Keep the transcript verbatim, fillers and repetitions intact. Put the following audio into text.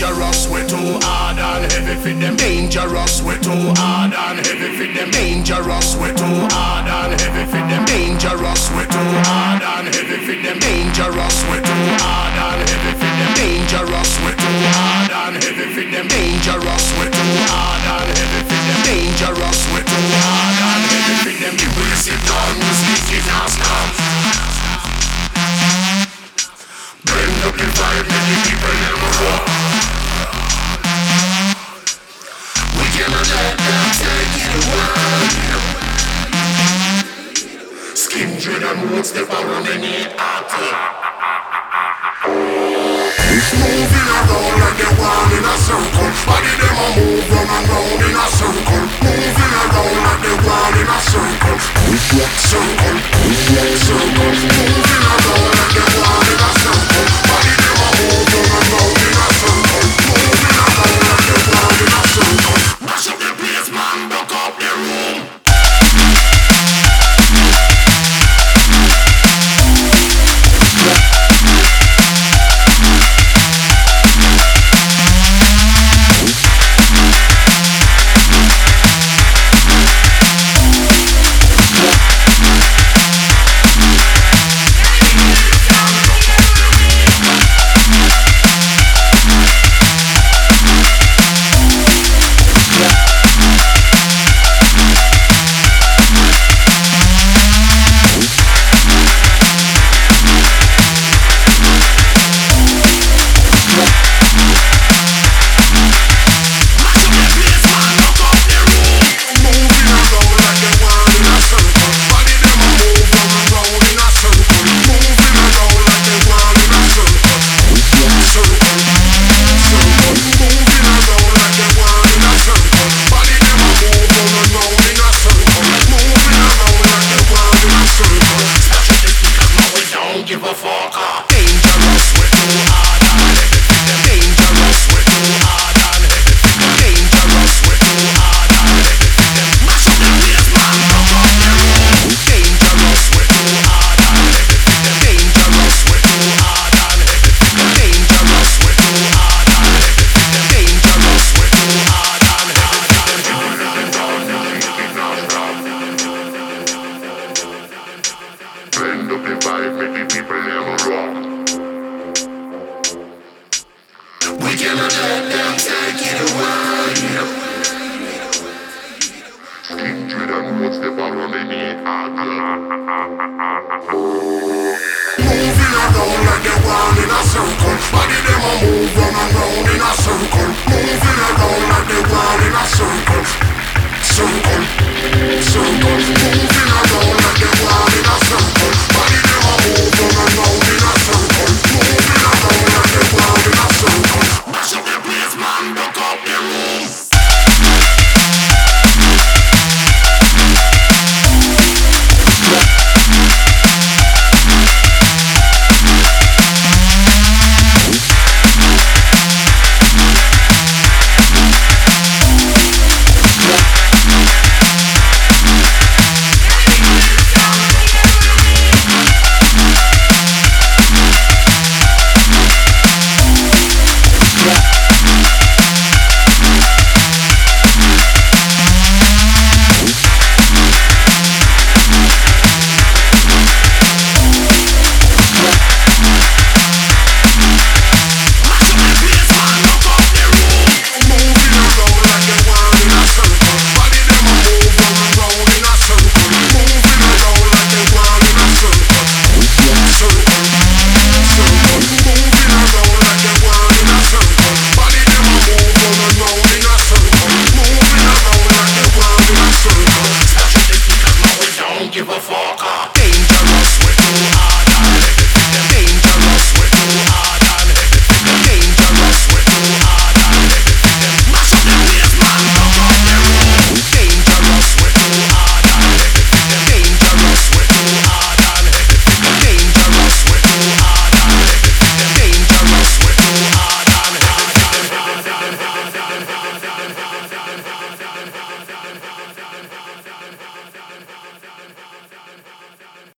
Dangerous, we too hard and heavy for them. Dangerous, we too hard and heavy for them. Dangerous, we too hard and heavy for them. Dangerous, we too hard and heavy for them. Dangerous, we too hard and heavy for them. Dangerous, we too hard and heavy for them. Dangerous, we too hard and heavy for them. Dangerous, we too hard and heavy for them. You will sit down, music is not stop. Bend up the vibe, many people never walk. We cannot let them take it away. Skin dread and won't step around any party. Moving around like they want in a circle. Body them a move round and round in a circle. Moving around like they want in a circle. Circle, circle. Moving around like they want in a circle. Body them a move round and round in a circle. Moving around like they want in a circle. Mash up the place, man, buck up the room. Moving around like they want in a circle. Body them a move round and round